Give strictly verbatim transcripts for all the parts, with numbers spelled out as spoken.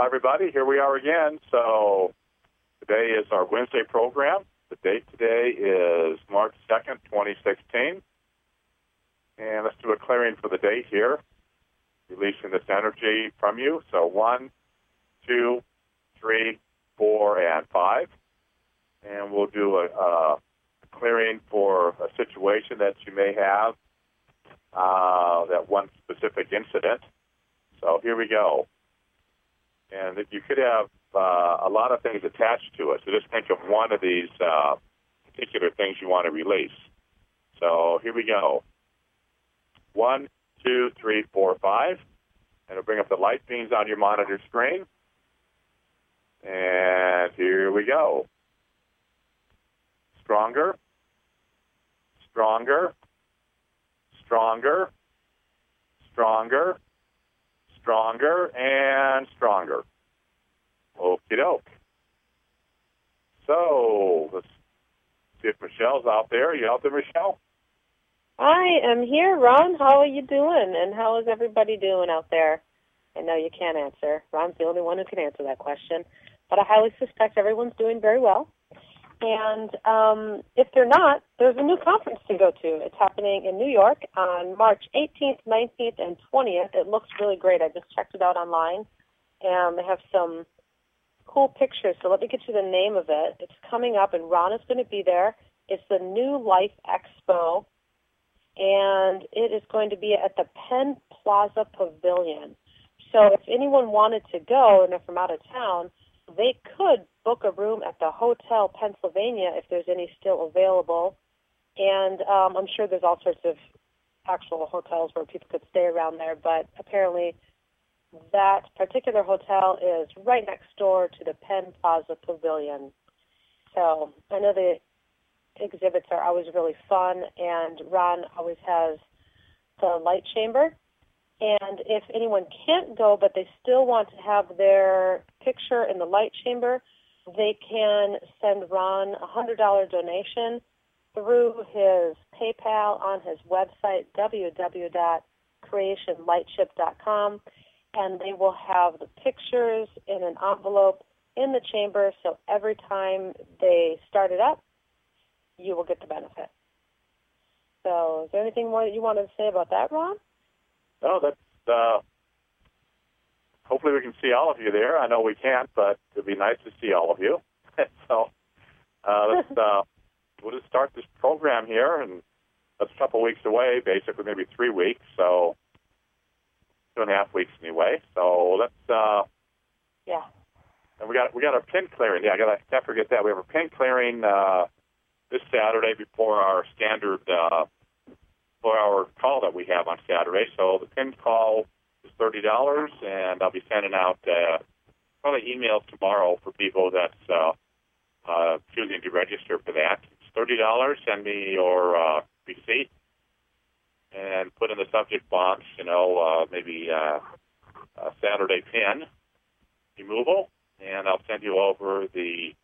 Hi, everybody. Here we are again. So today is our Wednesday program. The date today is March second, twenty sixteen. And let's do a clearing for the date here, releasing this energy from you. So one, two, three, four, and five. And we'll do a, a clearing for a situation that you may have, uh, that one specific incident. So here we go. And you could have uh, a lot of things attached to it. So just think of one of these uh, particular things you want to release. So here we go. One, two, three, four, five. And it'll bring up the light beams on your monitor screen. And here we go. Stronger, stronger, stronger, stronger, stronger, and stronger. Okie doke. So, let's see if Michelle's out there. Are you out there, Michelle? I am here, Ron. How are you doing? And how is everybody doing out there? I know you can't answer. Ron's the only one who can answer that question. But I highly suspect everyone's doing very well. And um, if they're not, there's a new conference to go to. It's happening in New York on March eighteenth, nineteenth, and twentieth. It looks really great. I just checked it out online, and they have some cool pictures. So let me get you the name of it. It's coming up, and Ron is going to be there. It's the New Life Expo, and it is going to be at the Penn Plaza Pavilion. So if anyone wanted to go, and if I'm out of town, they could book a room at the Hotel Pennsylvania if there's any still available. And um, I'm sure there's all sorts of actual hotels where people could stay around there, but apparently that particular hotel is right next door to the Penn Plaza Pavilion. So I know the exhibits are always really fun, and Ron always has the light chamber. And if anyone can't go but they still want to have their picture in the light chamber, they can send Ron a one hundred dollars donation through his PayPal on his website, w w w dot creation lightship dot com, and they will have the pictures in an envelope in the chamber, so every time they start it up, you will get the benefit. So is there anything more that you wanted to say about that, Ron? No, that's, uh, hopefully we can see all of you there. I know we can't, but it'd be nice to see all of you. so uh, let's, uh, we'll just start this program here, and that's a couple weeks away, basically maybe three weeks, so two and a half weeks anyway. So let's, uh, yeah. And we got we got our pin clearing. Yeah, I gotta can't forget that. We have a pin clearing uh, this Saturday before our standard uh, four-hour call that we have on Saturday. So the pin call is thirty dollars, and I'll be sending out uh, probably emails tomorrow for people that's uh, uh, choosing to register for that. It's thirty dollars. Send me your uh, receipt and put in the subject box, you know, uh, maybe uh, uh, Saturday pin removal, and I'll send you over the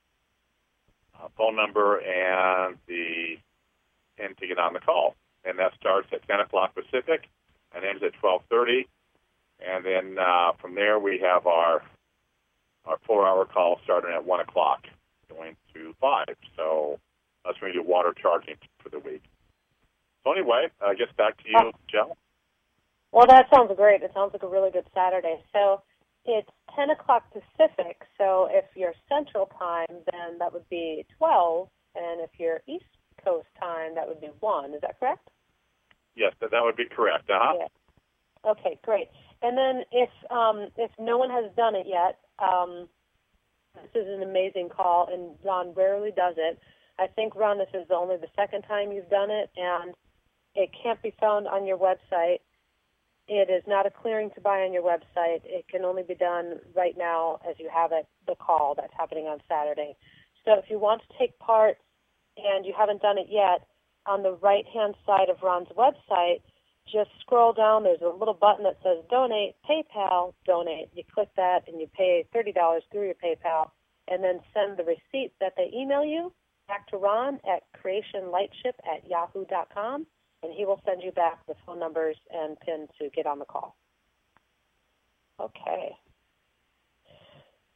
uh, phone number and the pin to get on the call. And that starts at ten o'clock Pacific and ends at twelve thirty. And then uh, from there we have our our four-hour call starting at one o'clock, going to five. So that's when we do water charging for the week. So anyway, I guess back to you, oh. Jill. Well, that sounds great. It sounds like a really good Saturday. So it's ten o'clock Pacific. So if you're Central Time, then that would be twelve. And if you're East Coast Time, that would be one. Is that correct? Yes, that, that would be correct. Uh-huh. Yeah. Okay, great. And then if um, if no one has done it yet, um, this is an amazing call, and Ron rarely does it. I think, Ron, this is only the second time you've done it, and it can't be found on your website. It is not a clearing to buy on your website. It can only be done right now as you have it, the call that's happening on Saturday. So if you want to take part and you haven't done it yet, on the right-hand side of Ron's website, just scroll down. There's a little button that says Donate, PayPal, Donate. You click that, and you pay thirty dollars through your PayPal, and then send the receipt that they email you back to Ron at creation lightship at yahoo dot com, and he will send you back the phone numbers and PIN to get on the call. Okay.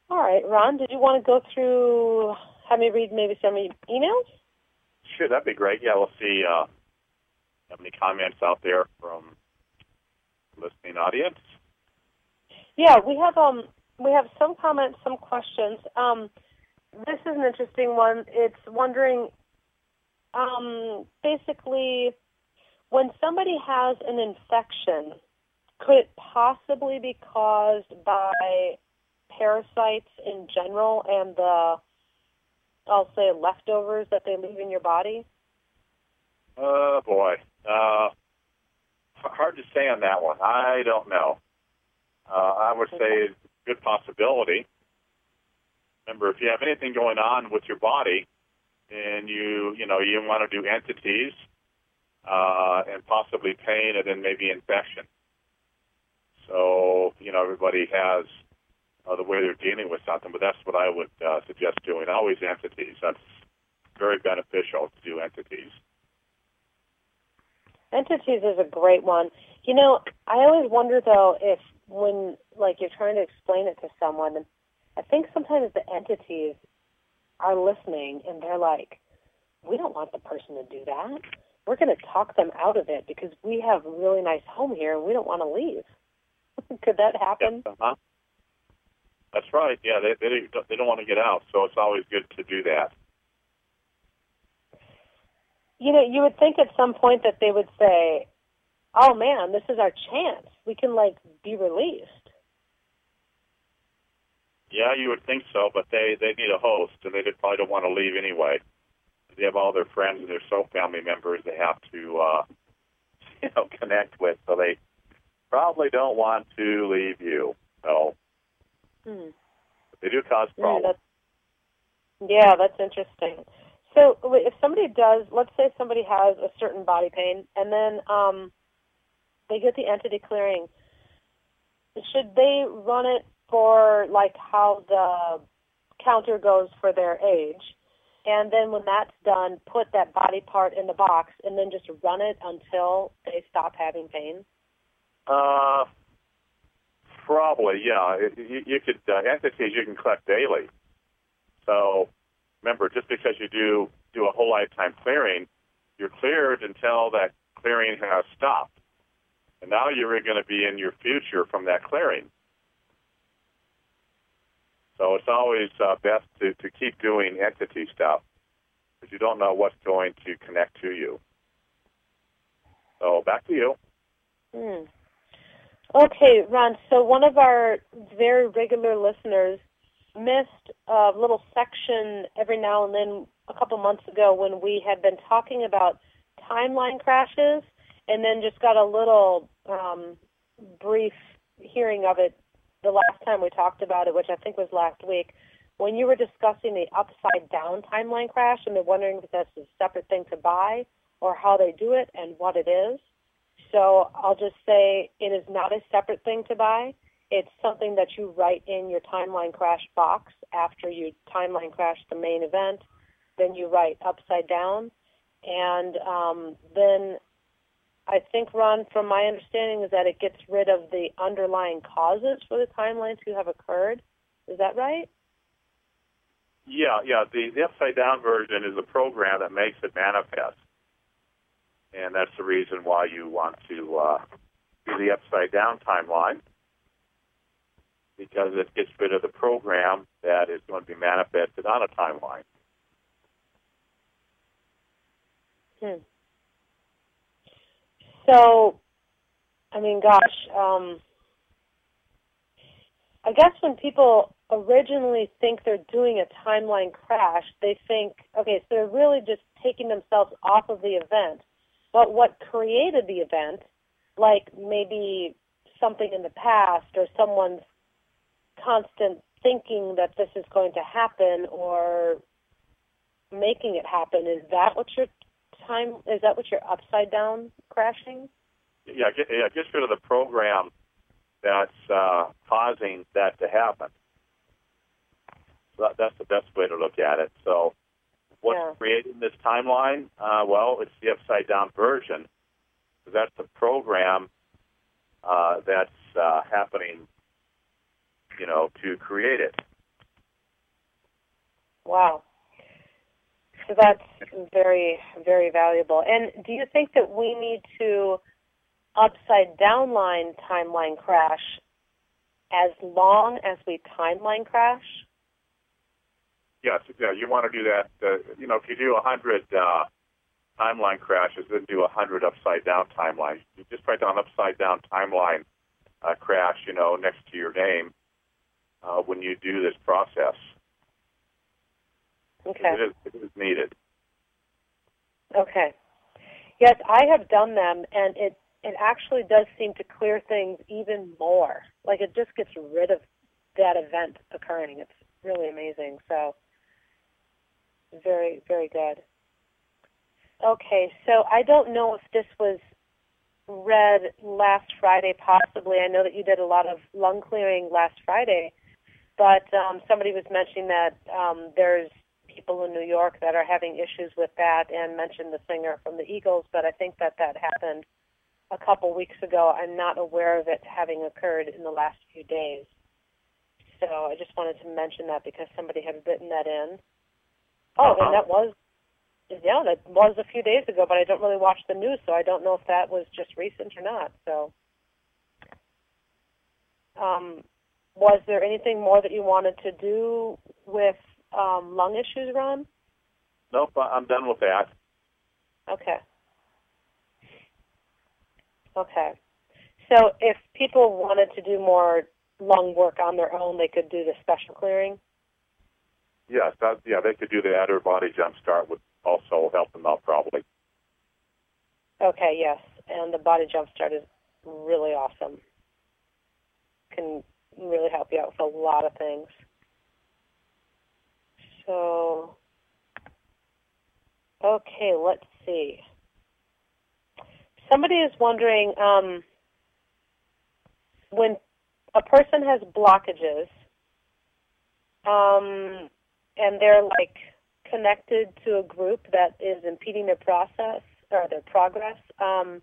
All right, Ron, did you want to go through, have me read maybe some emails? Sure, that'd be great. Yeah, we'll see uh, have any comments out there from the listening audience. Yeah, we have um we have some comments, some questions. Um, this is an interesting one. It's wondering, um, basically, when somebody has an infection, could it possibly be caused by parasites in general and the, I'll say, leftovers that they leave in your body? Oh, boy. Uh, hard to say on that one. I don't know. Uh, I would say it's a good possibility. Remember, if you have anything going on with your body and you, you know, you want to do entities uh, and possibly pain and then maybe infection. So, you know, everybody has uh, the way they're dealing with something, but that's what I would uh, suggest doing. Always entities. That's very beneficial to do entities. Entities is a great one. You know, I always wonder, though, if when, like, you're trying to explain it to someone, and I think sometimes the entities are listening, and they're like, we don't want the person to do that. We're going to talk them out of it because we have a really nice home here, and we don't want to leave. Could that happen? Yes, uh-huh. That's right. Yeah, they, they, they don't want to get out, so it's always good to do that. You know, you would think at some point that they would say, oh, man, this is our chance. We can, like, be released. Yeah, you would think so, but they, they need a host, and they probably don't want to leave anyway. They have all their friends and their soul family members they have to, uh, you know, connect with, so they probably don't want to leave you. So hmm. they do cause problems. Mm, that's, yeah, that's interesting. So if somebody does, let's say somebody has a certain body pain, and then um, they get the entity clearing, should they run it for, like, how the counter goes for their age, and then when that's done, put that body part in the box, and then just run it until they stop having pain? Uh, probably, yeah. You, you could, uh, entities you can collect daily. So remember, just because you do, do a whole lifetime clearing, you're cleared until that clearing has stopped. And now you're going to be in your future from that clearing. So it's always uh, best to, to keep doing entity stuff because you don't know what's going to connect to you. So back to you. Hmm. Okay, Ron, so one of our very regular listeners missed a little section every now and then a couple months ago when we had been talking about timeline crashes, and then just got a little um, brief hearing of it the last time we talked about it, which I think was last week, when you were discussing the upside-down timeline crash, and they're wondering if that's a separate thing to buy or how they do it and what it is. So I'll just say it is not a separate thing to buy. It's something that you write in your timeline crash box after you timeline crash the main event. Then you write upside down. And um, then I think, Ron, from my understanding, is that it gets rid of the underlying causes for the timeline to have occurred. Is that right? Yeah, yeah. The, the upside-down version is a program that makes it manifest. And that's the reason why you want to uh, do the upside-down timeline, because it gets rid of the program that is going to be manifested on a timeline. Hmm. So, I mean, gosh, um, I guess when people originally think they're doing a timeline crash, they think, okay, so they're really just taking themselves off of the event. But what created the event, like maybe something in the past or someone's constant thinking that this is going to happen or making it happen, is that what you're time? Is that what you're upside down crashing? Yeah, get, yeah, get rid of the program that's uh, causing that to happen. So that, that's the best way to look at it. So what's yeah. creating this timeline? Uh, well, it's the upside down version. So that's the program uh, that's uh, happening, you know, to create it. Wow. So that's very, very valuable. And do you think that we need to upside down line timeline crash as long as we timeline crash? Yes, yeah, you want to do that. Uh, you know, if you do one hundred uh, timeline crashes, then do one hundred upside down timelines. You just write down upside down timeline uh, crash, you know, next to your name uh, when you do this process. Okay. It is, it is needed. Okay. Yes, I have done them, and it, it actually does seem to clear things even more. Like, it just gets rid of that event occurring. It's really amazing. So, very, very good. Okay, so I don't know if this was read last Friday, possibly. I know that you did a lot of lung clearing last Friday, but um, somebody was mentioning that um, there's people in New York that are having issues with that, and mentioned the singer from the Eagles, but I think that that happened a couple weeks ago. I'm not aware of it having occurred in the last few days. So I just wanted to mention that because somebody had written that in. Oh, Uh-huh. and that was, yeah, that was a few days ago, but I don't really watch the news, so I don't know if that was just recent or not. So, um, was there anything more that you wanted to do with um, lung issues, Ron? Nope, I'm done with that. Okay. Okay. So if people wanted to do more lung work on their own, they could do the special clearing? Yes, that, yeah, they could do that, or body jump start would also help them out probably. Okay, yes. And the body jump start is really awesome. Can really help you out with a lot of things. So, okay, let's see. Somebody is wondering, um, when a person has blockages, um, and they're like connected to a group that is impeding their process or their progress, um,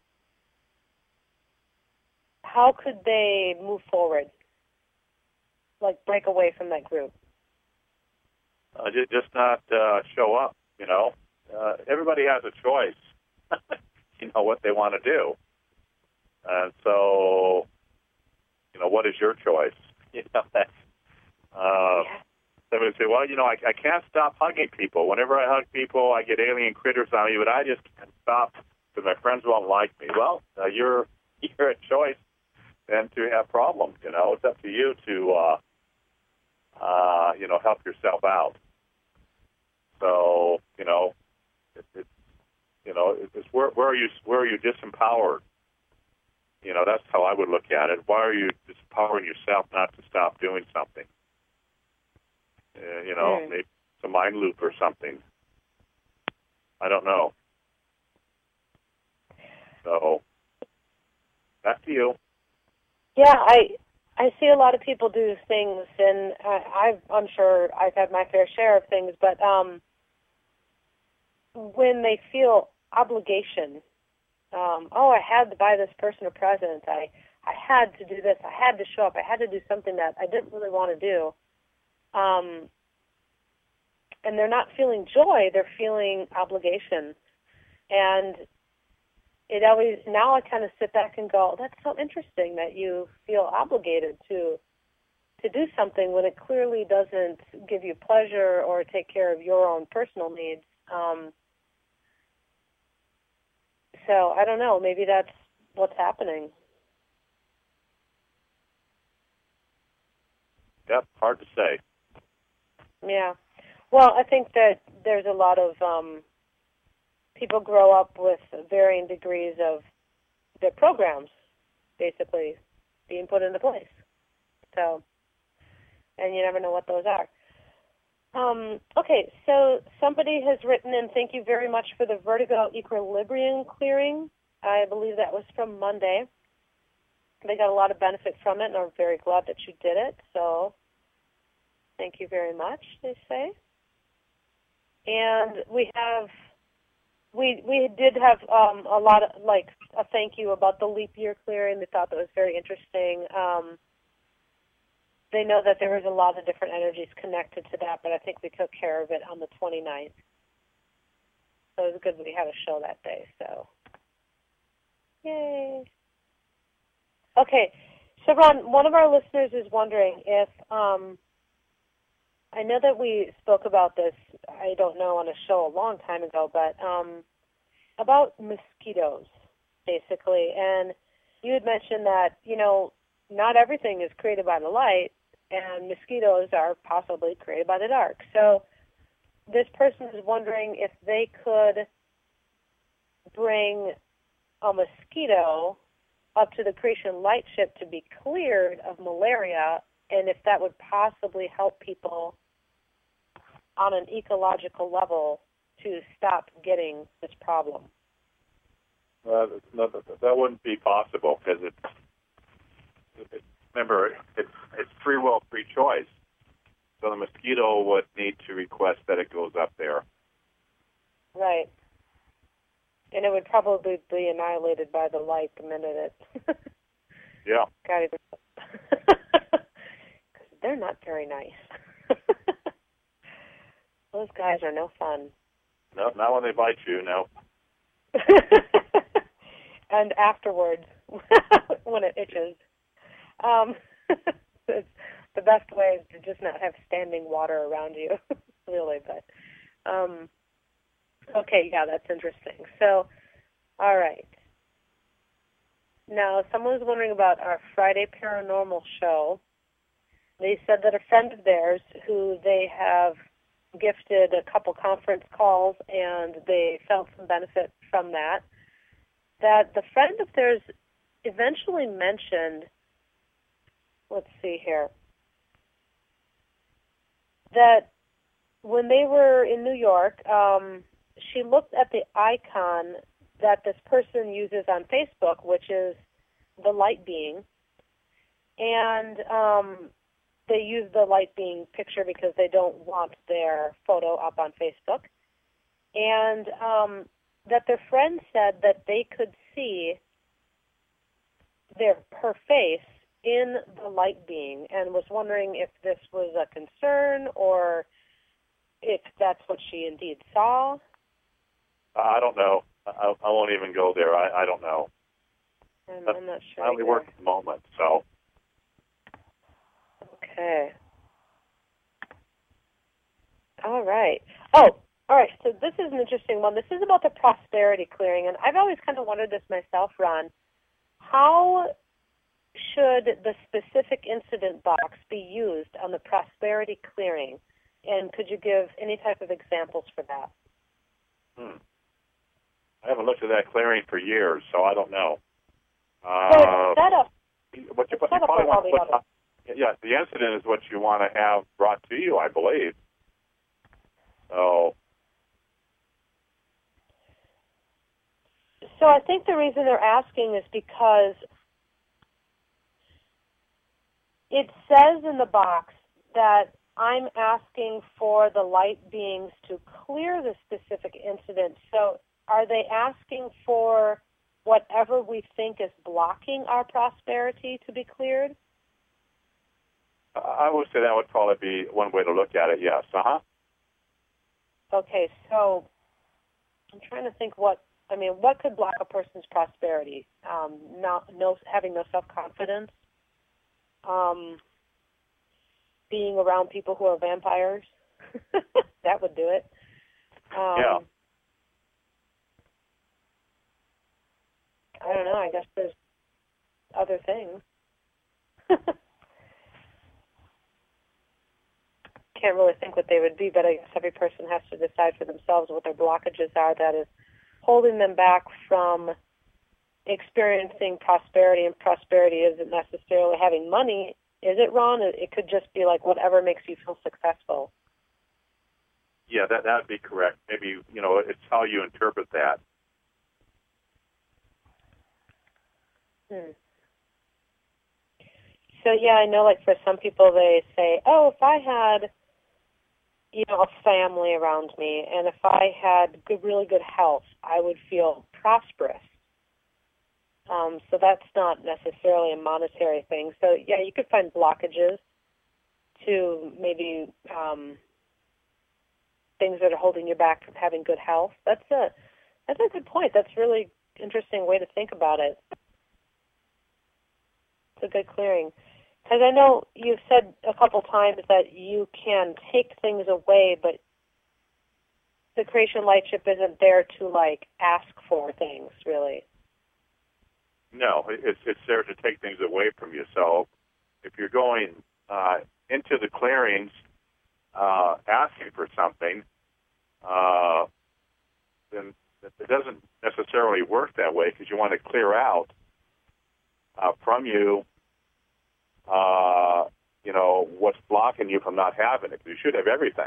how could they move forward? Like break away from that group? Uh, just, just not uh, show up, you know. Uh, everybody has a choice, you know, what they want to do. And so, you know, what is your choice? You know, that's, uh, Yeah. somebody would say, well, you know, I, I can't stop hugging people. Whenever I hug people, I get alien critters on me, but I just can't stop because my friends won't like me. Well, uh, you're, you're a choice then to have problems, you know. It's up to you to, uh, uh, you know, help yourself out. So, you know, it, it's, you know, it's where, where are you, where are you disempowered? You know, that's how I would look at it. Why are you disempowering yourself not to stop doing something? Uh, you know, Mm. maybe it's a mind loop or something. I don't know. So, back to you. Yeah, I I see a lot of people do things, and I, I've, I'm sure I've had my fair share of things, but um, when they feel obligation, um, oh, I had to buy this person a present, I, I had to do this, I had to show up, I had to do something that I didn't really want to do, um, and they're not feeling joy, they're feeling obligation, and it always, now I kind of sit back and go, that's so interesting that you feel obligated to to do something when it clearly doesn't give you pleasure or take care of your own personal needs. Um, so I don't know, maybe that's what's happening. Yep, hard to say. Yeah. Well, I think that there's a lot of um, people grow up with varying degrees of their programs basically being put into place. So, and you never know what those are. Um, okay, so somebody has written in, thank you very much for the vertigo equilibrium clearing. I believe that was from Monday. They got a lot of benefit from it, and I'm very glad that you did it. So thank you very much, they say. And we have, we we did have um, a lot of, like, a thank you about the leap year clearing. They thought that was very interesting. Um, they know that there was a lot of different energies connected to that, but I think we took care of it on the twenty-ninth. So it was good that we had a show that day. So, yay. Okay, so Ron, one of our listeners is wondering if, um, I know that we spoke about this, I don't know, on a show a long time ago, but um, about mosquitoes, basically. And you had mentioned that, you know, not everything is created by the light, and mosquitoes are possibly created by the dark. So this person is wondering if they could bring a mosquito up to the Creation Light Ship to be cleared of malaria, and if that would possibly help people on an ecological level to stop getting this problem. Uh, no, that wouldn't be possible because it's, it, remember, it's, it's free will, free choice. So the mosquito would need to request that it goes up there. Right. And it would probably be annihilated by the light the minute it yeah. got it. Because they're not very nice. Those guys are no fun. No, not when they bite you, no. And afterwards, when it itches. Um, it's, the best way is to just not have standing water around you, really. But um, okay, yeah, that's interesting. So, all right. Now, someone was wondering about our Friday Paranormal show. They said that a friend of theirs, who they have gifted a couple conference calls, and they felt some benefit from that, that the friend of theirs eventually mentioned, let's see here, that when they were in New York, um, she looked at the icon that this person uses on Facebook, which is the light being, and um, they use the light being picture because they don't want their photo up on Facebook, and um, that their friend said that they could see their her face in the light being, and was wondering if this was a concern or if that's what she indeed saw. I don't know. I, I won't even go there. I, I don't know. I'm, I'm not sure. I only work at the moment, so. Okay. All right. Oh, all right. So this is an interesting one. This is about the prosperity clearing, and I've always kind of wondered this myself, Ron. How should the specific incident box be used on the prosperity clearing? And could you give any type of examples for that? Hmm. I haven't looked at that clearing for years, so I don't know. Uh, so it's set up. What you, it's you set up probably for all want the to put, others. uh, yeah, the incident is what you want to have brought to you, I believe. So. So I think the reason they're asking is because it says in the box that I'm asking for the light beings to clear the specific incident. So are they asking for whatever we think is blocking our prosperity to be cleared? I would say that would probably be one way to look at it, yes. Uh-huh. Okay, so I'm trying to think what, I mean, what could block a person's prosperity? Um, not, no, having no self-confidence, um, being around people who are vampires. That would do it. Um, yeah. I don't know. I guess there's other things. Can't really think what they would be, but I guess every person has to decide for themselves what their blockages are that is holding them back from experiencing prosperity, and prosperity isn't necessarily having money. Is it, Ron? It could just be like whatever makes you feel successful. Yeah, that that would be correct. Maybe, you know, it's how you interpret that. Hmm. So, yeah, I know, like, for some people they say, oh, if I had, you know, a family around me, and if I had good, really good health, I would feel prosperous. Um, so that's not necessarily a monetary thing. So, yeah, you could find blockages to maybe um, things that are holding you back from having good health. That's a that's a good point. That's a really interesting way to think about it. It's a good clearing. Because I know you've said a couple times that you can take things away, but the creation lightship isn't there to, like, ask for things, really. No, it's it's there to take things away from you. So if you're going uh, into the clearings uh, asking for something, uh, then it doesn't necessarily work that way, because you want to clear out uh, from you, uh, you know, what's blocking you from not having it. You should have everything.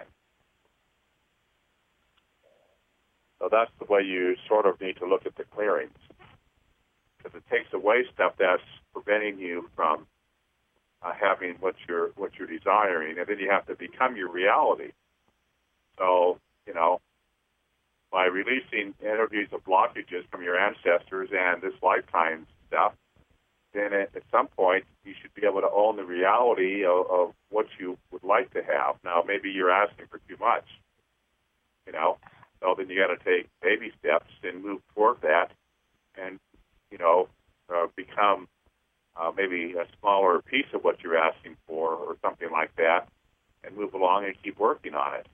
So that's the way you sort of need to look at the clearings, because it takes away stuff that's preventing you from uh, having what you're what you're desiring, and then you have to become your reality. So, you know, by releasing energies of blockages from your ancestors and this lifetime stuff, then at, at some point you should be able to own the reality of, of what you would like to have. Now, maybe you're asking for too much, you know, so then you got to take baby steps and move toward that, and you know, uh, become uh, maybe a smaller piece of what you're asking for, or something like that, and move along and keep working on it.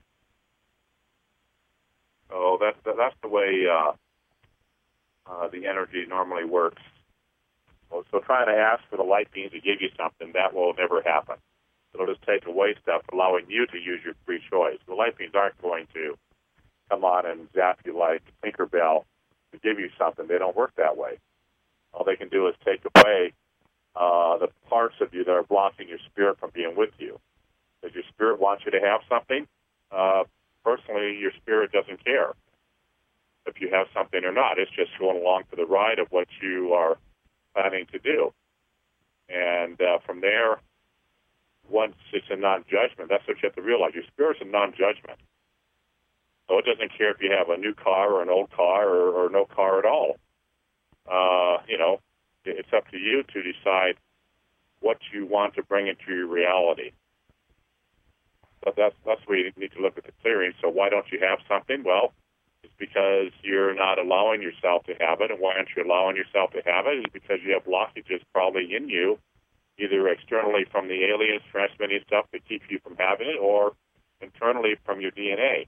So that's that's the way uh, uh, the energy normally works. So, so trying to ask for the light beings to give you something, that will never happen. It'll just take away stuff, allowing you to use your free choice. The light beings aren't going to come on and zap you like Tinkerbell to give you something. They don't work that way. All they can do is take away uh, the parts of you that are blocking your spirit from being with you. Does your spirit want you to have something? Uh, personally, your spirit doesn't care if you have something or not. It's just going along for the ride of what you are planning to do. And uh, from there, once it's a non-judgment, that's what you have to realize. Your spirit's a non-judgment. So it doesn't care if you have a new car or an old car or, or no car at all. Uh, you know, it's up to you to decide what you want to bring into your reality. But that's that's where you need to look at the clearing. So why don't you have something? Well, it's because you're not allowing yourself to have it. And why aren't you allowing yourself to have it? It's because you have blockages probably in you, either externally from the aliens transmitting stuff to keep you from having it, or internally from your D N A.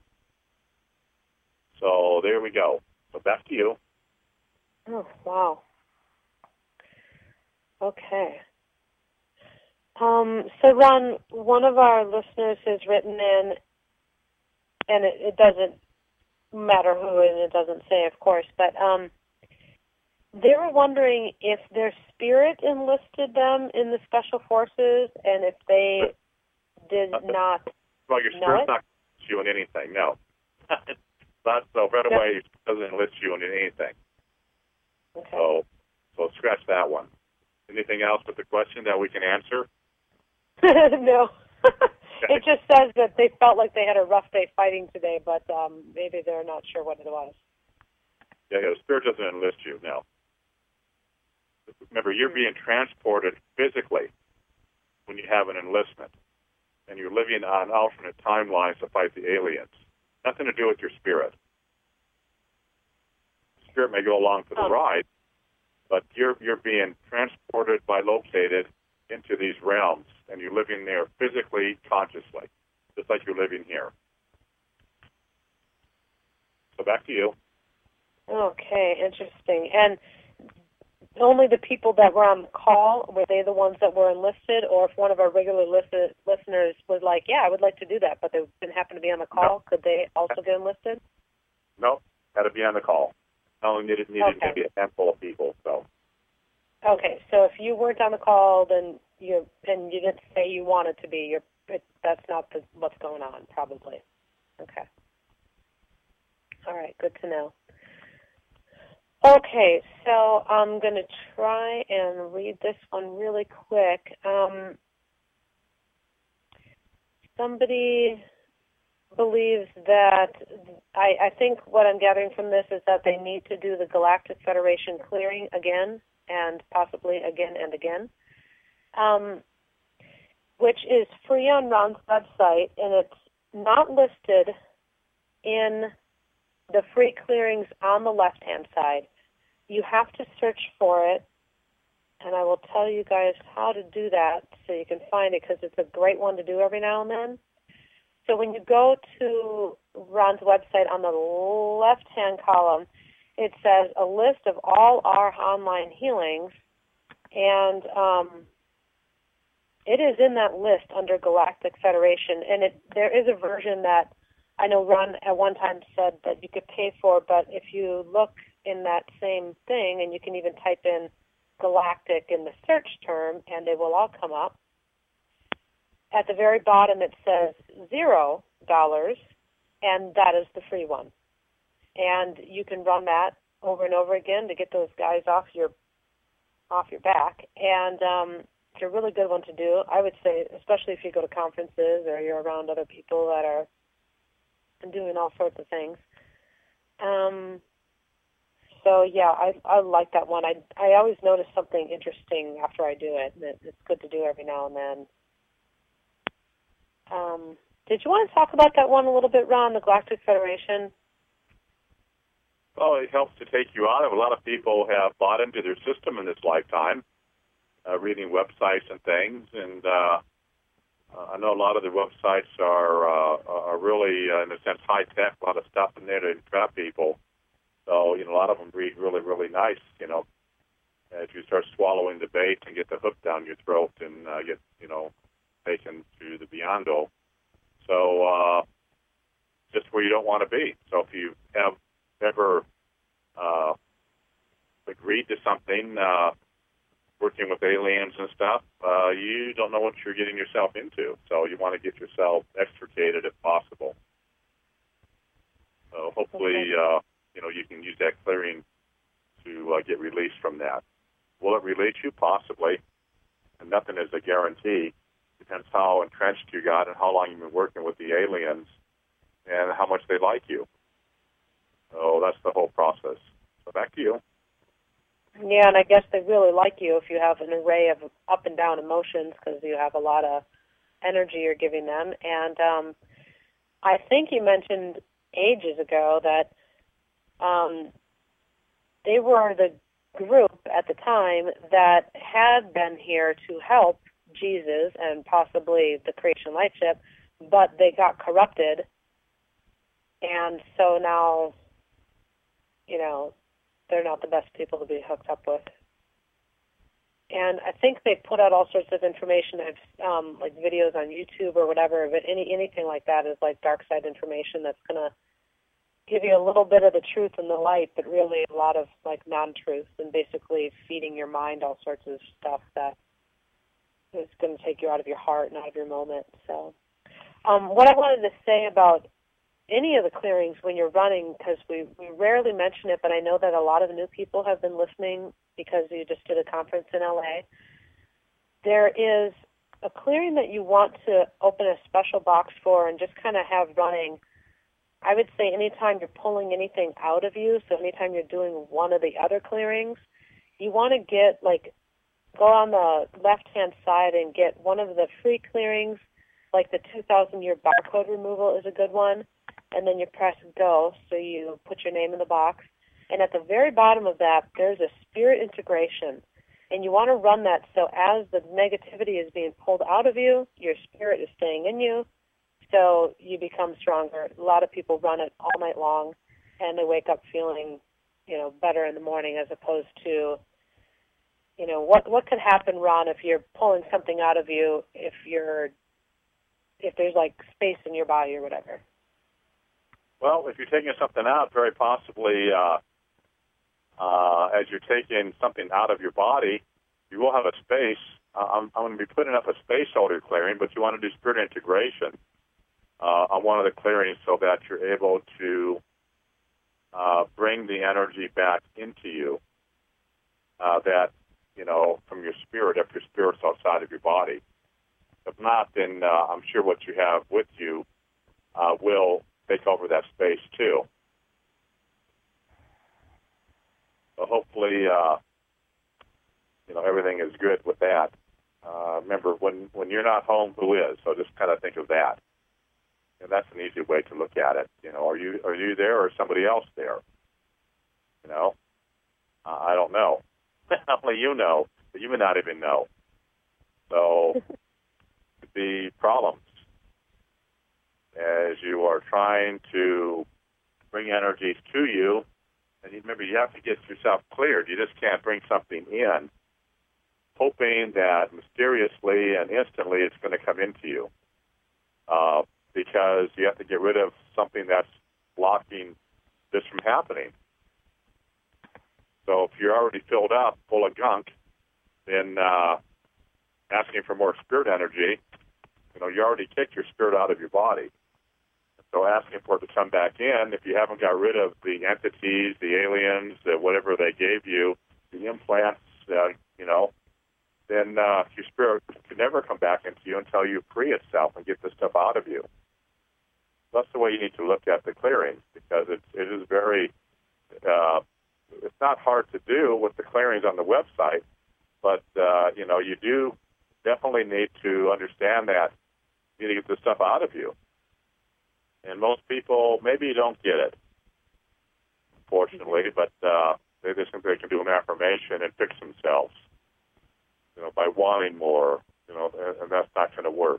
So there we go. So back to you. Oh, wow. Okay. Um, so, Ron, one of our listeners has written in, and it, it doesn't matter who, and it doesn't say, of course, but um, they were wondering if their spirit enlisted them in the Special Forces, and if they did not Well, your spirit's not you in anything, no. Not, so right away, it doesn't enlist you in anything. Okay. So, so scratch that one. Anything else with the question that we can answer? No. It just says that they felt like they had a rough day fighting today, but um, maybe they're not sure what it was. Yeah, yeah, the spirit doesn't enlist you, no. Remember, you're being transported physically when you have an enlistment, and you're living on alternate timelines to fight the aliens. Nothing to do with your spirit. Spirit may go along for the oh. ride, but you're you're being transported by located into these realms, and you're living there physically, consciously, just like you're living here. So back to you. Okay, interesting. And only the people that were on the call, were they the ones that were enlisted, or if one of our regular listen, listeners was like, yeah, I would like to do that, but they didn't happen to be on the call, no. Could they also get enlisted? No, had to be on the call. Only needed, needed okay. maybe a handful of people. So. Okay, so if you weren't on the call, then you and you didn't say you wanted to be, you're, it, that's not the, what's going on, probably. Okay. All right, good to know. Okay, so I'm going to try and read this one really quick. Um, somebody believes that, I, I think what I'm gathering from this is that they need to do the Galactic Federation clearing again, and possibly again and again. Um, which is free on Ron's website, and it's not listed in the free clearings on the left-hand side. You have to search for it, and I will tell you guys how to do that so you can find it, because it's a great one to do every now and then. So when you go to Ron's website, on the left-hand column, it says a list of all our online healings, and um, it is in that list under Galactic Federation. And it, there is a version that I know Ron at one time said that you could pay for, but if you look in that same thing, and you can even type in Galactic in the search term, and they will all come up. At the very bottom, it says zero dollars, and that is the free one. And you can run that over and over again to get those guys off your off your back. And um, it's a really good one to do. I would say, especially if you go to conferences or you're around other people that are doing all sorts of things. Um, so yeah, I I like that one. I I always notice something interesting after I do it. And it's good to do every now and then. Um, did you want to talk about that one a little bit, Ron, the Galactic Federation? Well, it helps to take you out of. A lot of people have bought into their system in this lifetime, uh, reading websites and things, and uh, I know a lot of the websites are uh, are really, uh, in a sense, high tech. A lot of stuff in there to trap people. So, you know, a lot of them read really, really nice. You know, as you start swallowing the bait and get the hook down your throat and uh, get, you know, taken to the beyond-o. So, uh, just where you don't want to be. So, if you have ever uh, agreed to something, uh, working with aliens and stuff, uh, you don't know what you're getting yourself into. So you want to get yourself extricated if possible. So hopefully, uh, you know, you can use that clearing to uh, get released from that. Will it release you? Possibly. And nothing is a guarantee. Depends how entrenched you got and how long you've been working with the aliens and how much they like you. So that's the whole process. So back to you. Yeah, and I guess they really like you if you have an array of up and down emotions, because you have a lot of energy you're giving them. And um, I think you mentioned ages ago that um, they were the group at the time that had been here to help Jesus and possibly the Creation Lightship, but they got corrupted. And so now, you know, they're not the best people to be hooked up with. And I think they put out all sorts of information, um, like videos on YouTube or whatever, but any anything like that is like dark side information that's going to give you a little bit of the truth and the light, but really a lot of like non-truth, and basically feeding your mind all sorts of stuff that is going to take you out of your heart and out of your moment. So um, what I wanted to say about any of the clearings when you're running, because we, we rarely mention it, but I know that a lot of new people have been listening because you just did a conference in L A. There is a clearing that you want to open a special box for and just kind of have running. I would say anytime you're pulling anything out of you, so anytime you're doing one of the other clearings, you want to get, like, go on the left-hand side and get one of the free clearings, like the two thousand year barcode removal is a good one. And then you press go, so you put your name in the box. And at the very bottom of that, there's a spirit integration. And you want to run that so as the negativity is being pulled out of you, your spirit is staying in you, so you become stronger. A lot of people run it all night long, and they wake up feeling, you know, better in the morning, as opposed to, you know, what what could happen, Ron, if you're pulling something out of you, if you're, if there's like space in your body or whatever? Well, if you're taking something out, very possibly, uh, uh, as you're taking something out of your body, you will have a space. Uh, I'm, I'm going to be putting up a space holder clearing, but you want to do spirit integration uh, on one of the clearings so that you're able to uh, bring the energy back into you uh, that, you know, from your spirit, if your spirit's outside of your body. If not, then uh, I'm sure what you have with you uh, will take over that space too. So hopefully, uh, you know, everything is good with that. Um, remember, when, when you're not home, who is? So just kind of think of that. And that's an easy way to look at it. You know, are you are you there or is somebody else there? You know, uh, I don't know. Only you know, but you may not even know. So the problems as you are trying to bring energies to you, and you remember you have to get yourself cleared. You just can't bring something in hoping that mysteriously and instantly it's going to come into you, uh, because you have to get rid of something that's blocking this from happening. So if you're already filled up, full of gunk, then uh, asking for more spirit energy, you know, you already kicked your spirit out of your body. So asking for it to come back in, if you haven't got rid of the entities, the aliens, the whatever they gave you, the implants, uh, you know, then uh, your spirit can never come back into you until you free itself and get this stuff out of you. That's the way you need to look at the clearings, because it's, it is very, uh, it's not hard to do with the clearings on the website, but, uh, you know, you do definitely need to understand that you need to get this stuff out of you. And most people, maybe don't get it, unfortunately, but uh, they just think they can do an affirmation and fix themselves, you know, by wanting more, you know, and, and that's not going to work.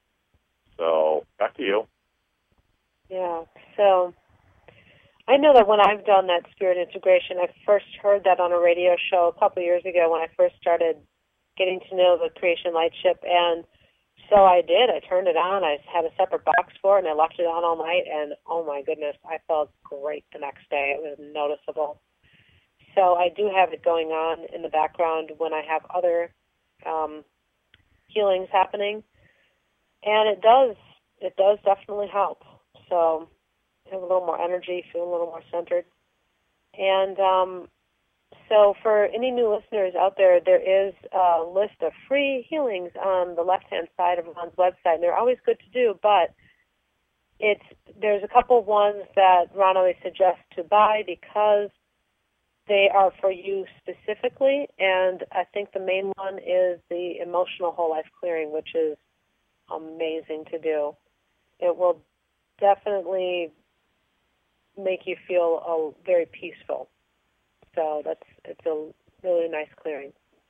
So, back to you. Yeah, so I know that when I've done that spirit integration, I first heard that on a radio show a couple of years ago when I first started getting to know the Creation Lightship, and so I did. I turned it on. I had a separate box for it, and I left it on all night, and oh my goodness, I felt great the next day. It was noticeable. So I do have it going on in the background when I have other um, healings happening, and it does, it does definitely help. So have a little more energy, feel a little more centered. And um, so for any new listeners out there, there is a list of free healings on the left-hand side of Ron's website, and they're always good to do, but it's there's a couple ones that Ron always suggests to buy because they are for you specifically, and I think the main one is the Emotional Whole Life Clearing, which is amazing to do. It will definitely make you feel uh, very peaceful. So that's it's a really nice clearing.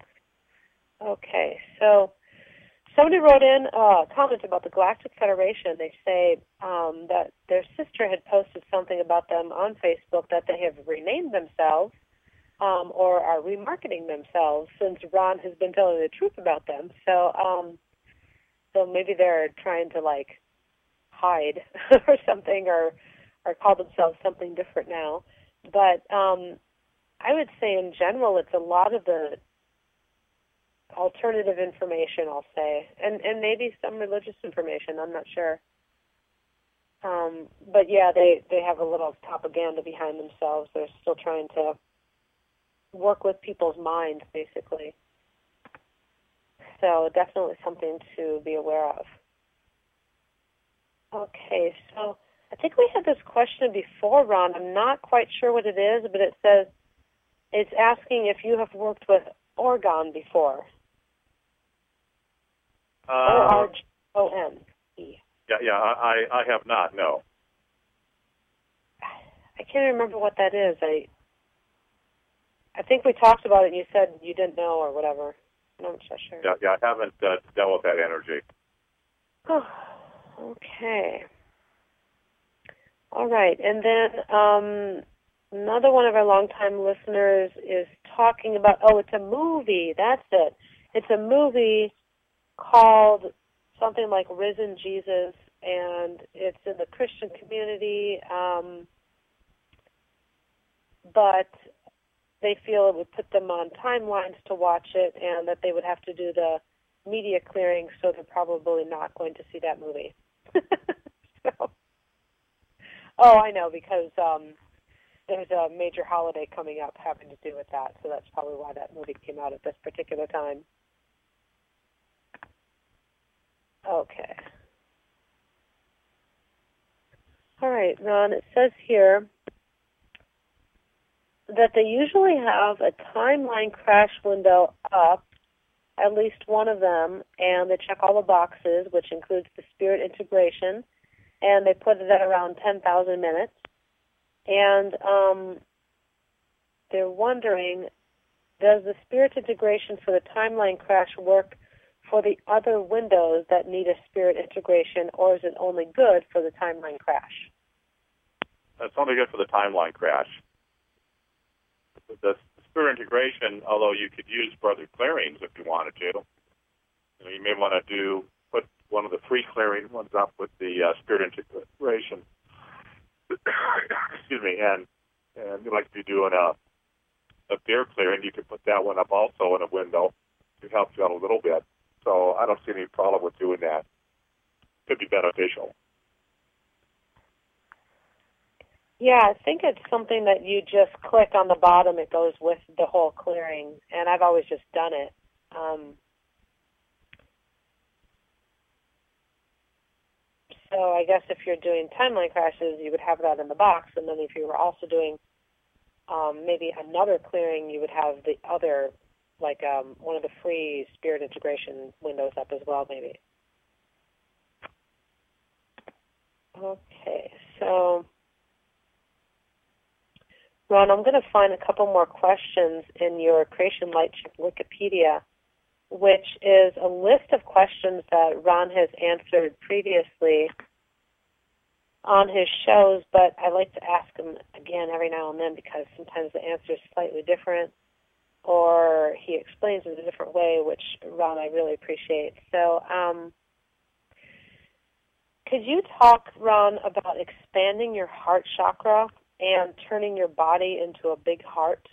Okay, so somebody wrote in a comment about the Galactic Federation. They say um, that their sister had posted something about them on Facebook that they have renamed themselves um, or are remarketing themselves since Ron has been telling the truth about them. So, um, so maybe they're trying to like hide or something, or or call themselves something different now. But um, I would say in general, it's a lot of the alternative information, I'll say, and, and maybe some religious information, I'm not sure. Um, but yeah, they, they have a little propaganda behind themselves. They're still trying to work with people's minds, basically. So definitely something to be aware of. Okay, so I think we had this question before, Ron. I'm not quite sure what it is, but it says, it's asking if you have worked with Orgone before. Uh, O R G O N E. Yeah, yeah, I, I have not, no. I can't remember what that is. I I think we talked about it and you said you didn't know or whatever. I'm not so sure. Yeah, yeah, I haven't uh, dealt with that energy. Oh, okay. All right, and then um, another one of our longtime listeners is talking about, oh, it's a movie. That's it. It's a movie called something like Risen Jesus, and it's in the Christian community, um, but they feel it would put them on timelines to watch it and that they would have to do the media clearing, so they're probably not going to see that movie. so, oh, I know, because um, there's a major holiday coming up having to do with that, so that's probably why that movie came out at this particular time. Okay. All right, Ron, it says here that they usually have a timeline crash window up at least one of them, and they check all the boxes, which includes the spirit integration, and they put it at around ten thousand minutes. And um, they're wondering, does the spirit integration for the timeline crash work for the other windows that need a spirit integration, or is it only good for the timeline crash? It's only good for the timeline crash. The spirit integration, although you could use for other clearings if you wanted to, you know, you may want to do put one of the free clearing ones up with the uh, spirit integration. Excuse me, and and like if you're doing a a beer clearing, you could put that one up also in a window to help you out a little bit. So I don't see any problem with doing that. Could be beneficial. Yeah, I think it's something that you just click on the bottom. It goes with the whole clearing, and I've always just done it. Um, so I guess if you're doing timeline crashes, you would have that in the box, and then if you were also doing um, maybe another clearing, you would have the other, like um, one of the free spirit integration windows up as well, maybe. Okay, so Ron, I'm going to find a couple more questions in your Creation Light Check Wikipedia, which is a list of questions that Ron has answered previously on his shows, but I like to ask him again every now and then because sometimes the answer is slightly different or he explains it a different way, which, Ron, I really appreciate. So um, could you talk, Ron, about expanding your heart chakra and turning your body into a big heart?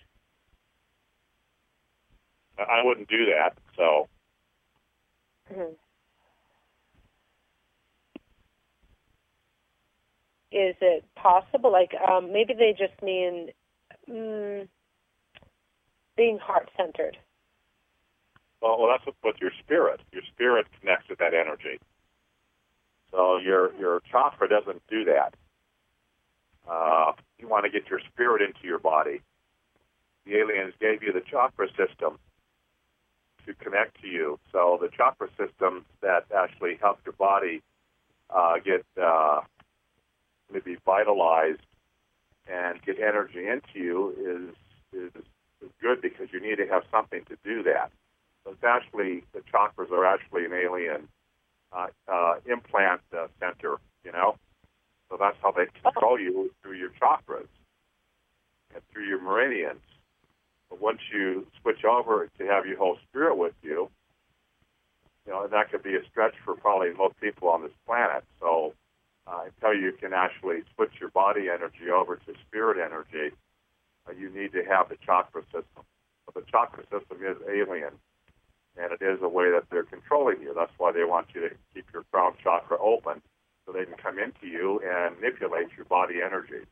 I wouldn't do that, so. Mm-hmm. Is it possible? Like, um, maybe they just mean mm, being heart-centered. Well, well, that's with your spirit. Your spirit connects with that energy. So your your chakra doesn't do that. Uh, you want to get your spirit into your body. The aliens gave you the chakra system to connect to you. So the chakra system that actually helps your body uh, get uh, maybe vitalized and get energy into you is, is is good because you need to have something to do that. So it's actually, the chakras are actually an alien uh, uh, implant uh, center, you know? So that's how they control you, through your chakras and through your meridians. But once you switch over to have your whole spirit with you, you know, that could be a stretch for probably most people on this planet. So uh, until you can actually switch your body energy over to spirit energy, uh, you need to have the chakra system. But the chakra system is alien, and it is a way that they're controlling you. That's why they want you to keep your crown chakra open, so they can come into you and manipulate your body energy.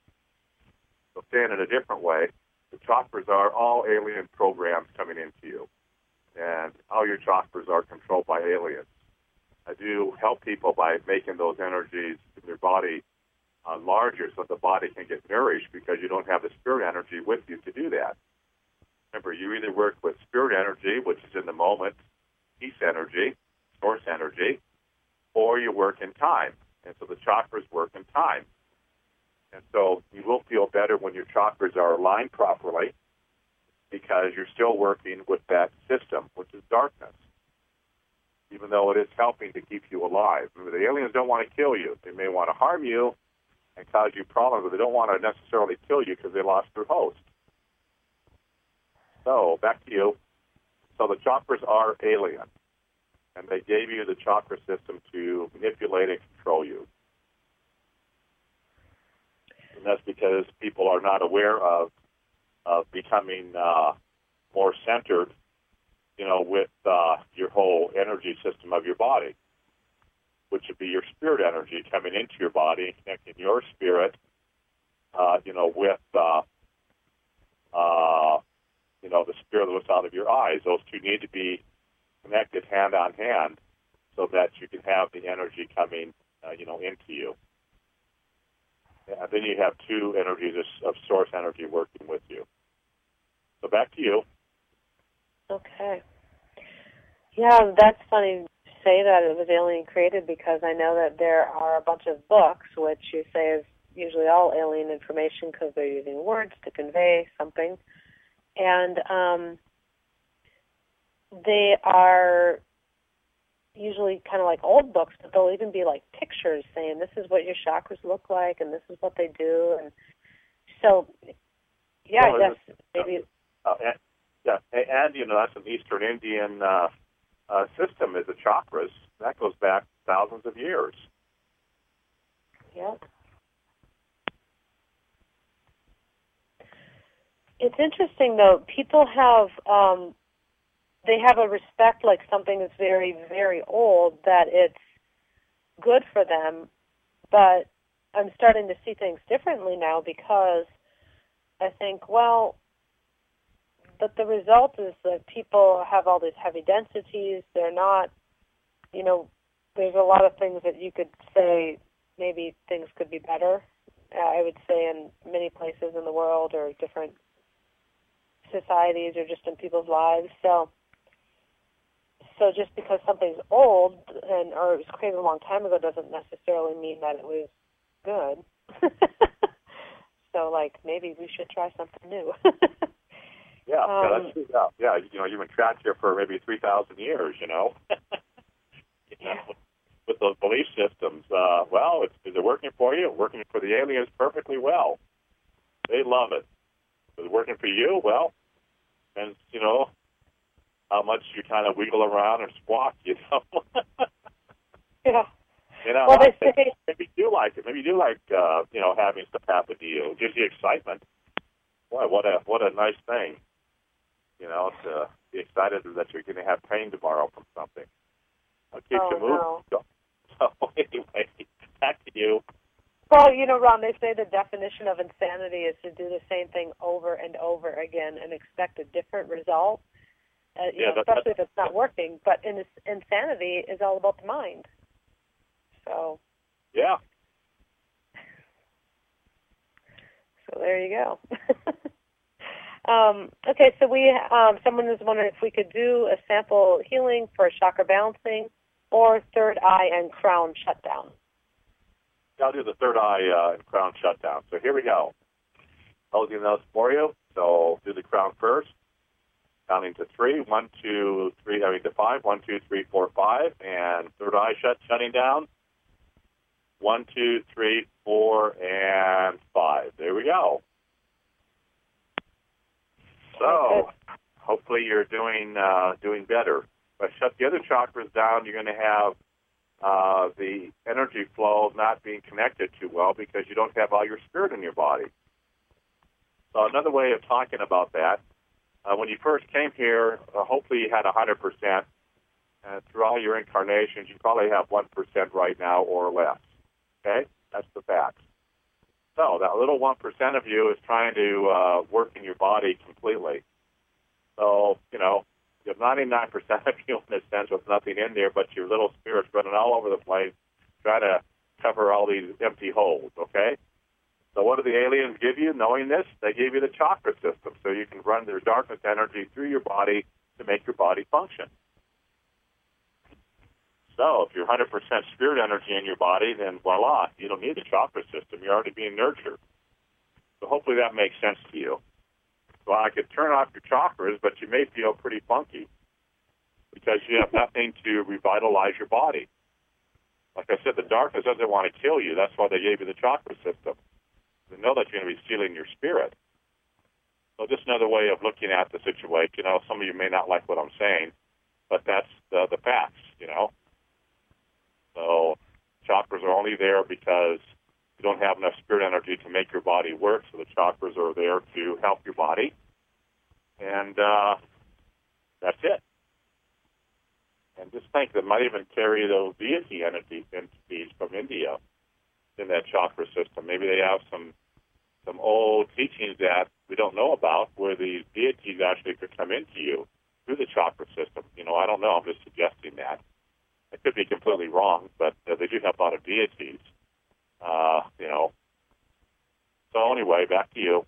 So saying it a different way, the chakras are all alien programs coming into you, and all your chakras are controlled by aliens. I do help people by making those energies in their body uh, larger so the body can get nourished because you don't have the spirit energy with you to do that. Remember, you either work with spirit energy, which is in the moment, peace energy, source energy, or you work in time. And so the chakras work in time. And so you will feel better when your chakras are aligned properly because you're still working with that system, which is darkness, even though it is helping to keep you alive. Remember, the aliens don't want to kill you. They may want to harm you and cause you problems, but they don't want to necessarily kill you because they lost their host. So, back to you. So the chakras are alien, and they gave you the chakra system to manipulate and control you. And that's because people are not aware of of becoming uh, more centered, you know, with uh, your whole energy system of your body, which would be your spirit energy coming into your body and connecting your spirit, uh, you know, with, uh, uh, you know, the spirit that looks out of your eyes. Those two need to be connected hand on hand so that you can have the energy coming, uh, you know, into you. And then you have two energies of, of source energy working with you. So back to you. Okay. Yeah, that's funny to say that it was alien created because I know that there are a bunch of books, which you say is usually all alien information because they're using words to convey something. And um, they are usually kind of like old books, but they'll even be like pictures saying this is what your chakras look like and this is what they do. And so, yeah, well, I guess maybe... Uh, and, yeah, and, and, you know, that's an Eastern Indian uh, uh, system, is the chakras. That goes back thousands of years. Yeah. It's interesting, though. People have, um, they have a respect like something that's very, very old, that it's good for them. But I'm starting to see things differently now because I think, well, but the result is that people have all these heavy densities. They're not, you know, there's a lot of things that you could say maybe things could be better. Uh, I would say in many places in the world or different societies or just in people's lives. So so just because something's old and or it was created a long time ago doesn't necessarily mean that it was good. So, like, maybe we should try something new. yeah, um, yeah, that's true. Yeah, yeah, you know, you've been trapped here for maybe three thousand years, you know. you know, yeah. with those belief systems. Uh, well, it's, is it working for you? Working for the aliens perfectly well. They love it. Is it working for you? Well, and, you know, how much you kind of wiggle around and squawk, you know. yeah. You know, well, I they think say, maybe you do like it. Maybe you do like, uh, you know, having stuff happen to you. It gives you excitement. Boy, what a what a nice thing. You know, to be excited that you're going to have pain tomorrow from something. It keeps oh, you moving. no. So anyway, back to you. Well, you know, Ron, they say the definition of insanity is to do the same thing over and over again and expect a different result, uh, you Yeah, know, that, especially that, if it's not working. But in, insanity is all about the mind. So, yeah. So there you go. um, okay, so we um, someone was wondering if we could do a sample healing for chakra balancing or third eye and crown shutdown. I'll do the third eye uh, and crown shutdown. So here we go. I'll do those for you. So do the crown first. Counting to three. One, two, three. I mean to five. One, two, three, four, five. And third eye shut, shutting down. One, two, three, four, and five. There we go. So hopefully you're doing uh, doing better. If I shut the other chakras down, you're going to have uh, the energy flow not being connected too well because you don't have all your spirit in your body. So another way of talking about that, uh, when you first came here, uh, hopefully you had one hundred percent. And through all your incarnations, you probably have one percent right now or less. Okay? That's the facts. So that little one percent of you is trying to uh, work in your body completely. So, you know, you have ninety-nine percent of you in a sense with nothing in there, but your little spirit's running all over the place trying to cover all these empty holes, okay? So what do the aliens give you knowing this? They give you the chakra system so you can run their darkness energy through your body to make your body function. So if you're one hundred percent spirit energy in your body, then voila, you don't need the chakra system. You're already being nurtured. So hopefully that makes sense to you. So I could turn off your chakras, but you may feel pretty funky because you have nothing to revitalize your body. Like I said, the darkness doesn't want to kill you. That's why they gave you the chakra system. They know that you're going to be stealing your spirit. So just another way of looking at the situation. You know, some of you may not like what I'm saying, but that's the, the facts, you know. So chakras are only there because you don't have enough spirit energy to make your body work, so the chakras are there to help your body. And uh, that's it. And just think that might even carry those deity entities from India in that chakra system. Maybe they have some some old teachings that we don't know about where these deities actually could come into you through the chakra system. You know, I don't know. I'm just suggesting that. I could be completely wrong, but uh, they do have a lot of deities, uh, you know. So anyway, back to you.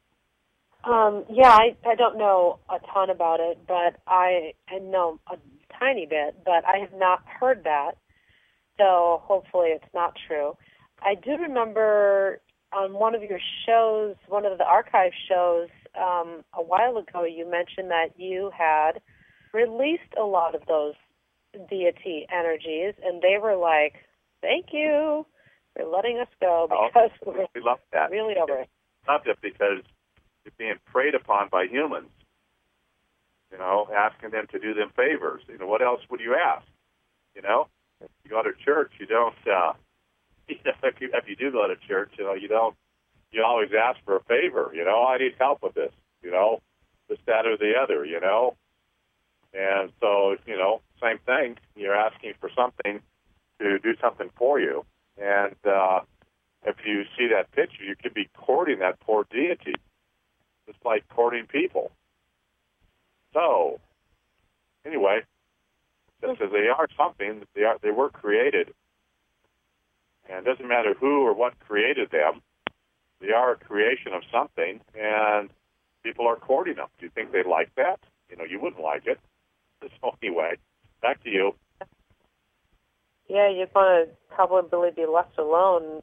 Um, yeah, I, I don't know a ton about it, but I, I know a tiny bit, but I have not heard that, so hopefully it's not true. I do remember on one of your shows, one of the archive shows, um, a while ago, you mentioned that you had released a lot of those deity energies, and they were like, thank you for letting us go because oh, we're we love that. really over it. Loved it because it's being preyed upon by humans, you know, asking them to do them favors. You know, what else would you ask? You know, you go to church, you don't, uh, you know, if you, if you do go to church, you know, you don't, you always ask for a favor, you know, I need help with this, you know, this, that, or the other, you know. And so, you know, same thing, you're asking for something to do something for you. And uh, if you see that picture, you could be courting that poor deity. It's like courting people. So, anyway, just as they are something, they are, they were created. And it doesn't matter who or what created them. They are a creation of something, and people are courting them. Do you think they like that? You know, you wouldn't like it. So anyway, back to you. Yeah, you'd want to probably be left alone.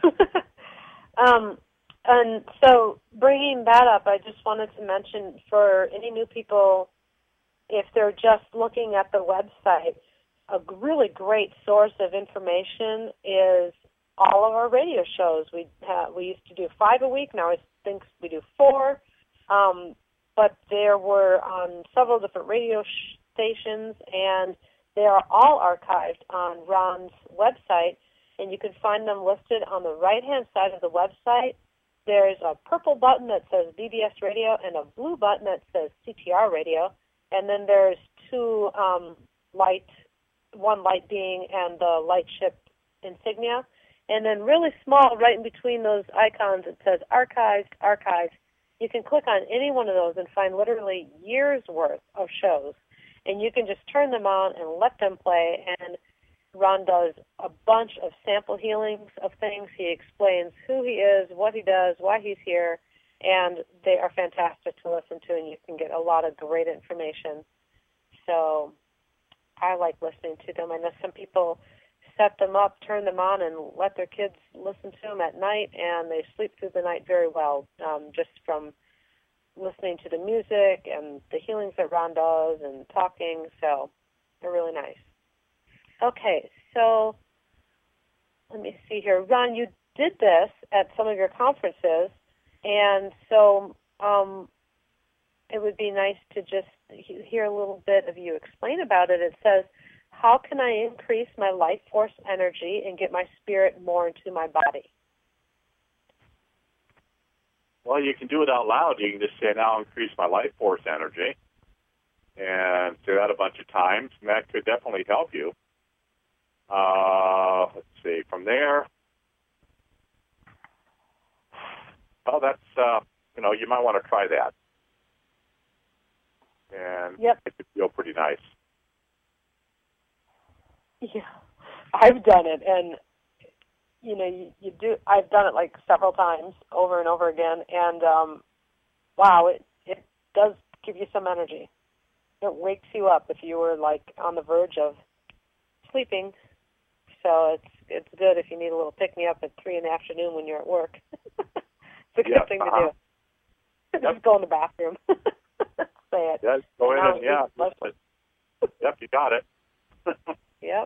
um, and so bringing that up, I just wanted to mention for any new people, if they're just looking at the website, a really great source of information is all of our radio shows. We have, we used to do five a week. Now I think we do four. Um, but there were on several different radio sh- stations, and they are all archived on Ron's website, and you can find them listed on the right-hand side of the website. There's a purple button that says B B S Radio and a blue button that says C T R Radio, and then there's two um, light, one light being and the light ship insignia. And then really small, right in between those icons, it says Archived, Archived. You can click on any one of those and find literally years' worth of shows. And you can just turn them on and let them play. And Ron does a bunch of sample healings of things. He explains who he is, what he does, why he's here. And they are fantastic to listen to, and you can get a lot of great information. So I like listening to them. I know some people set them up, turn them on, and let their kids listen to them at night, and they sleep through the night very well, um, just from listening to the music and the healings that Ron does and talking. So they're really nice. Okay, so let me see here. Ron, you did this at some of your conferences, and so um, it would be nice to just hear a little bit of you explain about it. It says, how can I increase my life force energy and get my spirit more into my body? Well, you can do it out loud. You can just say, now increase my life force energy, and say that a bunch of times, and that could definitely help you. Uh, let's see. From there, well, that's, uh, you know, you might want to try that. And yep. It could feel pretty nice. Yeah, I've done it, and you know, you, you do. I've done it like several times, over and over again, and um, wow, it it does give you some energy. It wakes you up if you were like on the verge of sleeping. So it's it's good if you need a little pick me up at three in the afternoon when you're at work. It's a good yeah, thing uh-huh. to do. Yep. Just go in the bathroom. Say it. Yeah, go in and and yeah. Yep, you got it. Yep.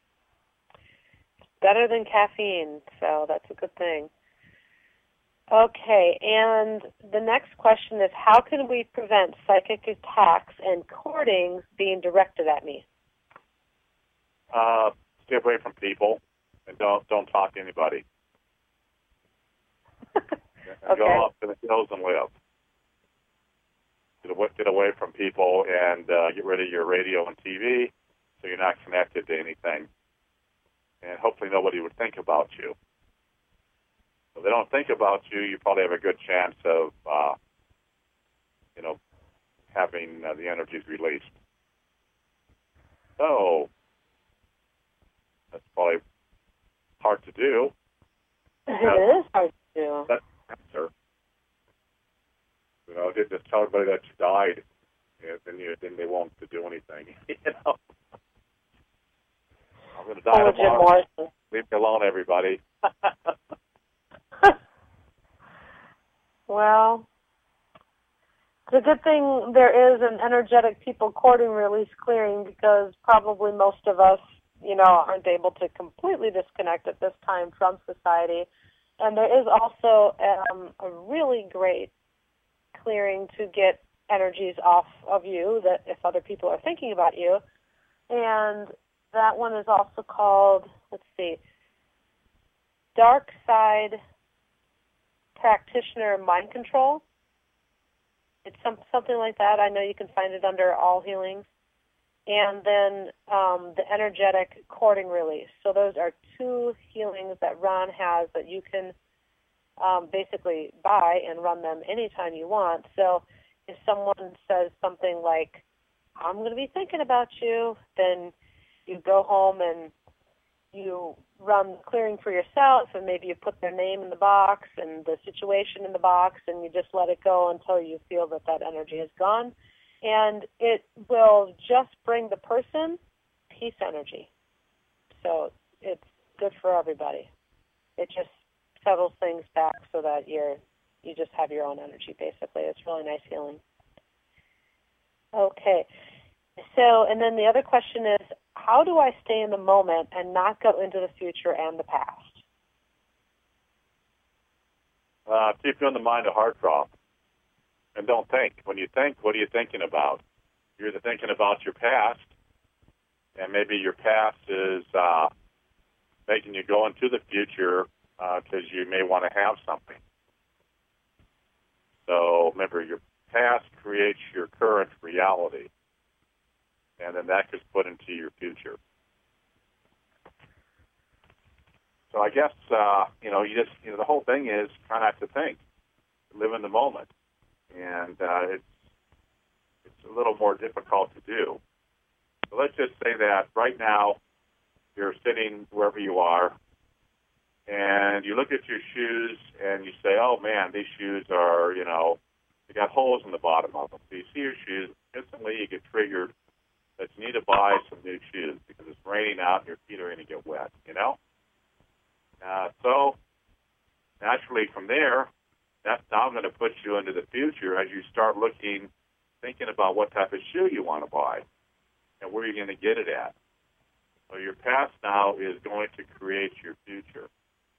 Better than caffeine, so that's a good thing. Okay, and the next question is, how can we prevent psychic attacks and courtings being directed at me? Uh, stay away from people, and don't don't talk to anybody. And okay. Go up to the hills and live. Get away, get away from people, and uh, get rid of your radio and T V, so you're not connected to anything. And hopefully nobody would think about you. If they don't think about you, you probably have a good chance of, uh, you know, having uh, the energies released. So that's probably hard to do. It is hard to do. That's the answer. You know, just tell everybody that you died. Yeah, then you then they won't do anything. You know, I'm going to die Oh, Jim tomorrow. Morrison. Leave me alone, everybody. Well, it's a good thing there is an energetic people courting release clearing, because probably most of us, you know, aren't able to completely disconnect at this time from society. And there is also um, a really great clearing to get energies off of you that if other people are thinking about you. And that one is also called, let's see, Dark Side Practitioner Mind Control. It's some, something like that. I know you can find it under All Healings. And then um, the Energetic Courting Release. So those are two healings that Ron has that you can um, basically buy and run them anytime you want. So if someone says something like, I'm going to be thinking about you, then you go home and you run the clearing for yourself, and maybe you put their name in the box and the situation in the box, and you just let it go until you feel that that energy is gone. And it will just bring the person peace energy. So it's good for everybody. It just settles things back so that you're you just have your own energy, basically. It's really nice healing. Okay. So, and then the other question is, how do I stay in the moment and not go into the future and the past? Uh, keep you in the mind of heart drop. And don't think. When you think, what are you thinking about? You're either thinking about your past, and maybe your past is uh, making you go into the future because uh, you may want to have something. So remember, your past creates your current reality, and then that gets put into your future. So I guess, uh, you know, you just, you know, the whole thing is try not to think. Live in the moment. And uh, it's it's a little more difficult to do. So let's just say that right now you're sitting wherever you are, and you look at your shoes and you say, oh, man, these shoes are, you know, they got holes in the bottom of them. So you see your shoes, instantly you get triggered that you need to buy some new shoes because it's raining out and your feet are going to get wet, you know? Uh, so naturally from there, that's now going to put you into the future as you start looking, thinking about what type of shoe you want to buy and where you're going to get it at. So your past now is going to create your future.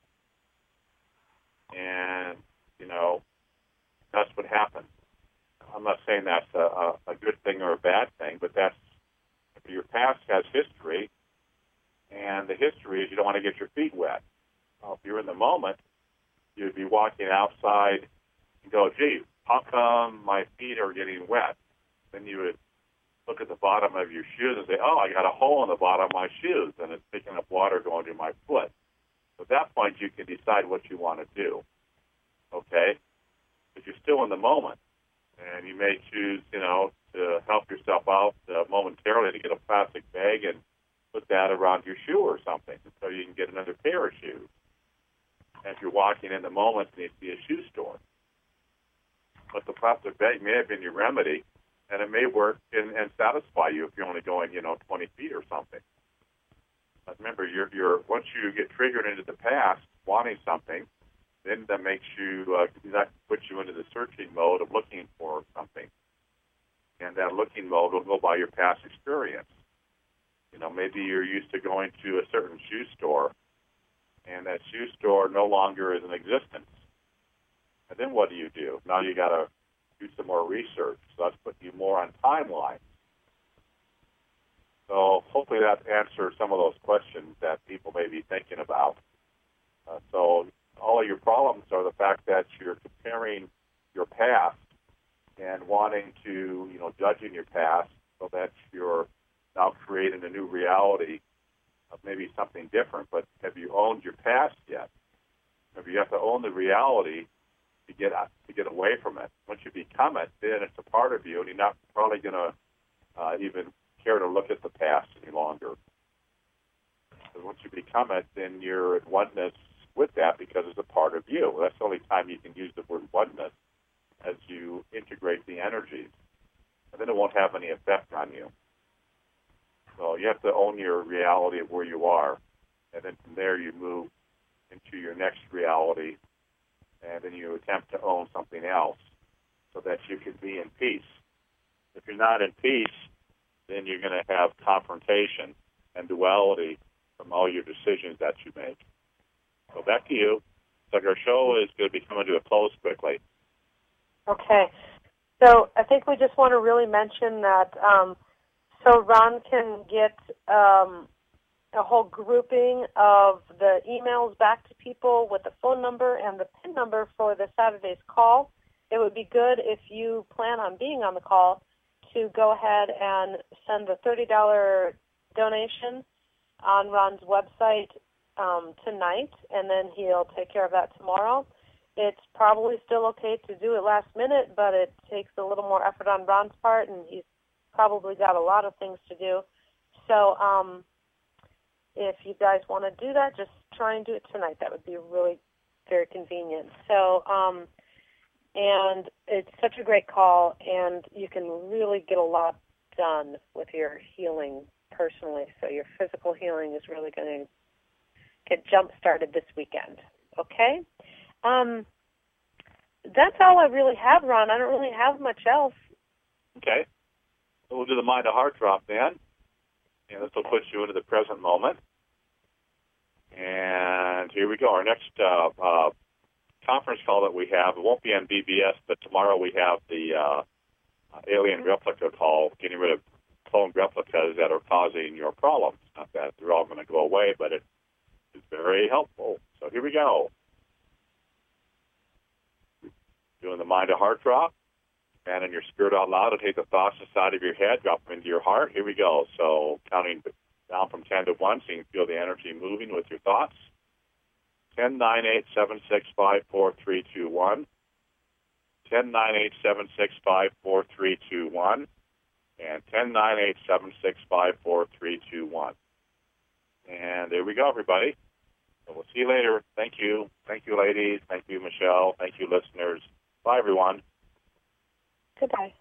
And, you know, that's what happens. I'm not saying that's a, a, a good thing or a bad thing, but that's, your past has history, and the history is you don't want to get your feet wet. Well, if you're in the moment, you'd be walking outside and go, gee, how come my feet are getting wet? Then you would look at the bottom of your shoes and say, oh, I got a hole in the bottom of my shoes, and it's picking up water going to my foot. So at that point, you can decide what you want to do, okay? But you're still in the moment, and you may choose, you know, to help yourself out uh, momentarily to get a plastic bag and put that around your shoe or something so you can get another pair of shoes. And if you're walking in the moment and you see a shoe store. But the plastic bag may have been your remedy, and it may work and, and satisfy you if you're only going, you know, twenty feet or something. But remember, you're, you're once you get triggered into the past, wanting something, then that makes you, uh, that puts you into the searching mode of looking for something. And that looking mode will go by your past experience. You know, maybe you're used to going to a certain shoe store, and that shoe store no longer is in existence. And then what do you do? Now you got to do some more research. So that's putting you more on timelines. So hopefully that answers some of those questions that people may be thinking about. Uh, so all of your problems are the fact that you're comparing your past and wanting to, you know, judging your past so that you're now creating a new reality of maybe something different. But have you owned your past yet? If you have to own the reality to get out, to get away from it. Once you become it, then it's a part of you, and you're not probably going to uh, even care to look at the past any longer. Because once you become it, then you're at oneness with that because it's a part of you. That's the only time you can use the word oneness, as you integrate the energies. and then it won't have any effect on you. So you have to own your reality of where you are, and then from there you move into your next reality, and then you attempt to own something else so that you can be in peace. If you're not in peace, then you're going to have confrontation and duality from all your decisions that you make. So back to you. So our show is going to be coming to a close quickly. Okay. So I think we just want to really mention that um, so Ron can get um, a whole grouping of the emails back to people with the phone number and the PIN number for the Saturday's call. It would be good if you plan on being on the call to go ahead and send the thirty dollars donation on Ron's website um, tonight, and then he'll take care of that tomorrow. It's probably still okay to do it last minute, but it takes a little more effort on Ron's part, and he's probably got a lot of things to do. So um, if you guys want to do that, just try and do it tonight. That would be really very convenient. So, um, and it's such a great call, and you can really get a lot done with your healing personally. So your physical healing is really going to get jump-started this weekend. Okay? Um, that's all I really have, Ron. I don't really have much else. Okay. So we'll do the mind to heart drop then. And this will put you into the present moment. And here we go. Our next uh, uh, conference call that we have, it won't be on B B S, but tomorrow we have the uh, alien replica call, getting rid of clone replicas that are causing your problems. Not that they're all going to go away, but it is very helpful. So here we go. Doing the mind to heart drop. And in your spirit out loud, to take the thoughts inside of your head, drop them into your heart. Here we go. So counting down from ten to one, so you can feel the energy moving with your thoughts. ten, nine, eight, seven, six, five, four, three, two, one. ten, nine, eight, seven, six, five, four, three, two, one. And ten, nine, eight, seven, six, five, four, three, two, one. And there we go, everybody. So we'll see you later. Thank you. Thank you, ladies. Thank you, Michelle. Thank you, listeners. Bye, everyone. Goodbye.